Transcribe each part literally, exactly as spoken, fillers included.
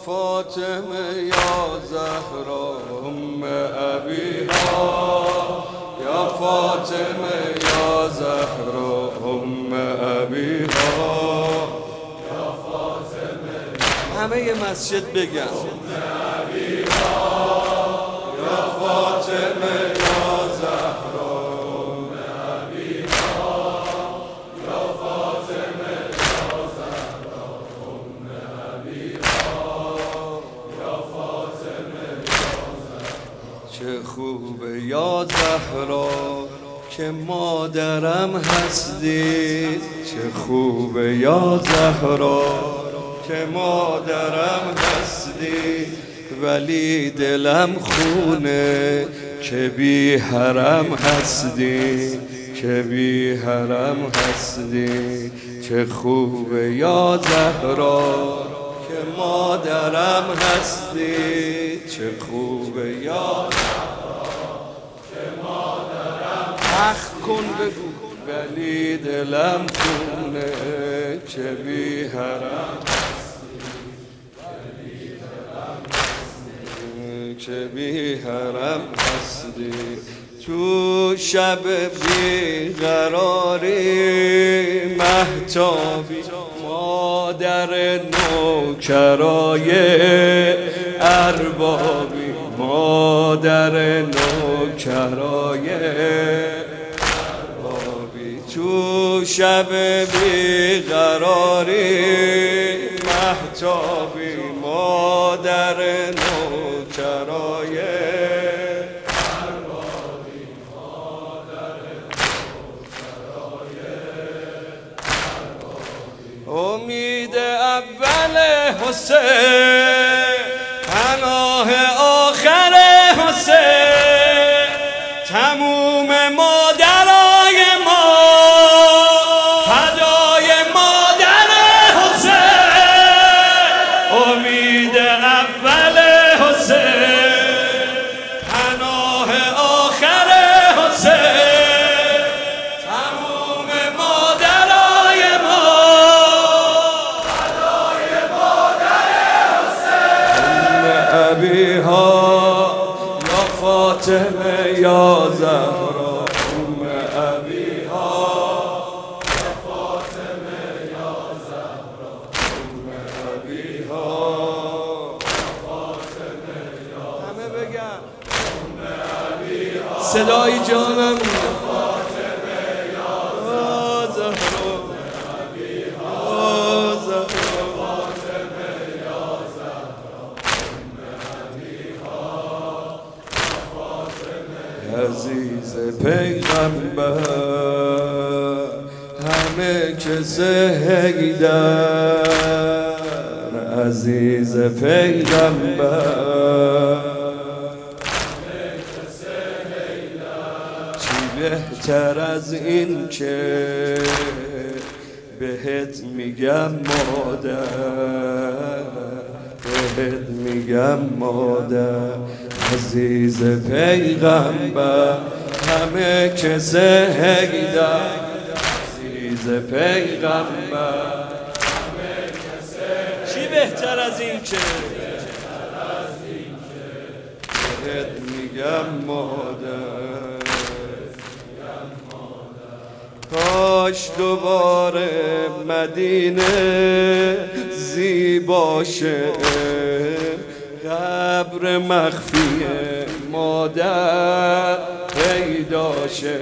فاطمه یا زهرا ام ابیها، یا فاطمه یا زهرا ام ابیها، یا فاطمه. همه یه مسجد بگن ام ابیها، یا فاطمه یا زهرا ام ابیها، یا فاطمه یا زهرا ام ابیها، یا فاطمه یا زهرا. چه خوبه یا زهرا که مادرم هستی، چه خوبه یا زهرا که مادرم هستی، ولی دلم خونه که بی حرم هستی، که بی حرم هستی. چه خوبه یا زهرا که مادرم هستی، چه خوبه یا زهرا که مادرم حق کن بگو، ولی دلم خونه که بی حرم که بی حرم هستی. تو شب بی قراری مهتابی، مادر نوکرای اربابی، مادر نوکرای اربابی. تو شب بی قراری مهتابی، مادر نوکرای اربابی، مادر نوکرای اربابی. امید اول حسین، پناه آخر حسین، تموم مادرای ما فدای مادر حسین. امید اول حسین، پناه آخر حسین، تموم مادرای ما فدای مادر حسین. ام ابیها، یا فاطمه یا زهرا ام ابیها، یا فاطمه یا زهرا ام ابیها، یا فاطمه یا. همه بگن ام ابیها، صدای جانم فاطمه یا زهرا ام ابیها، زهرا فاطمه یا زهرا ام ابیها، عزیز پیغمبر همه کس حیدر، عزیز پیغمبر همه کس حیدر. چی بهتر از این که بهت میگم مادر، بهت میگم مادر. عزیز پیغمبر همه کس حیدر، عزیز پیغمبر همه کس حیدر. چی بهتر از این که بهت میگم مادر. کاش دوباره مدینه زیبا شه، قبر مخفی مادر پیدا شه،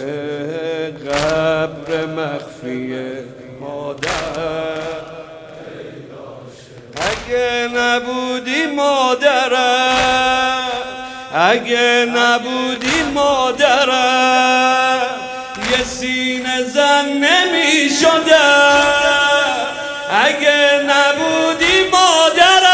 قبر مخفی مادر پیدا شه. اگه نبودی مادرم، اگه نبودی مادرم، یه سینه زن نمی شدم. اگه نبودی مادرم،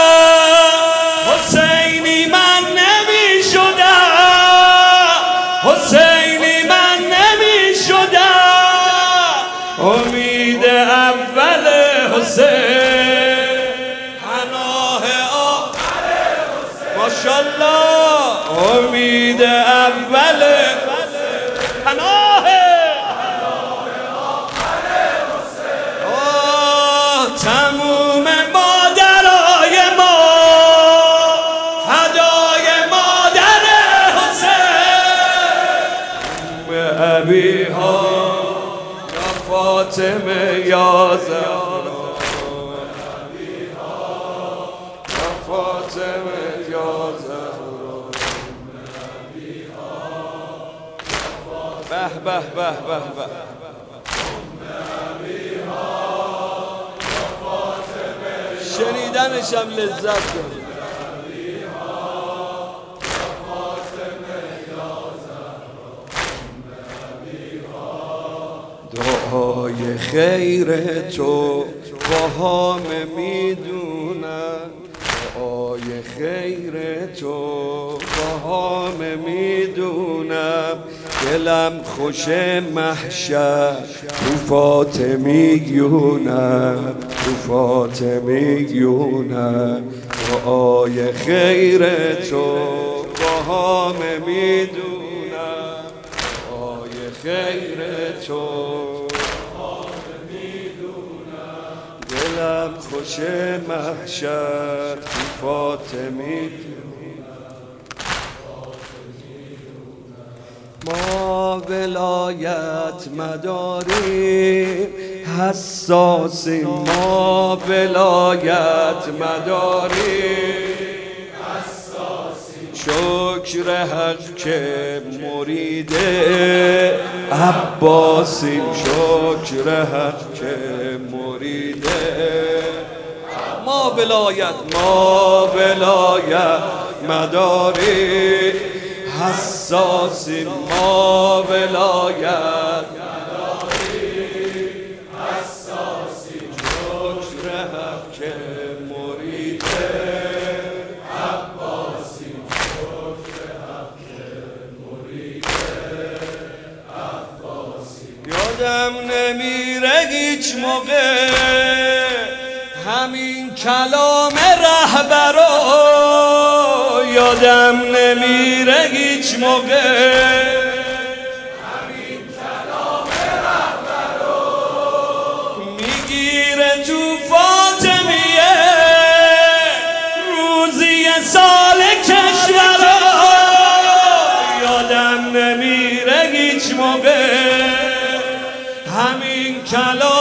حسینی من نمی شدم، حسینی من نمی شدم. امید اول حسین، پناه آخر حسین. ماشاءالله. امید اول پناه آخر حسین. تموم مادرای فاطمه یا زهرا یا فاطمه یا زهرا به به به به به شنیدنشم لذت داره. دعای خیر تو با همه میدونم، دعای خیر تو با همه میدونم، دلم خوش محشر تو فاطمیونم، تو فاطمیونم. دعای خیر تو با همه میدونم، دعای خیر تو دلم خوش محشر تو فاطمی. ما ولایت مداریم حساسیم، ما ولایت مداریم شکر حق که مرید عباسیم، شکر حق که مرید ما ولایت ما ولایت مداری حساسیم، ما ولایت مداری حساسیم شکر حق که مرید عباسیم، شکر حق که مرید عباسیم. یادم نمیره هیچ موقع همین کلام رهبرا، یادم نمیره هیچ موقع همین کلام رهبرا، میگیره تو فاطمیه روزی سال کشورا، یادم نمیره هیچ موقع همین کلام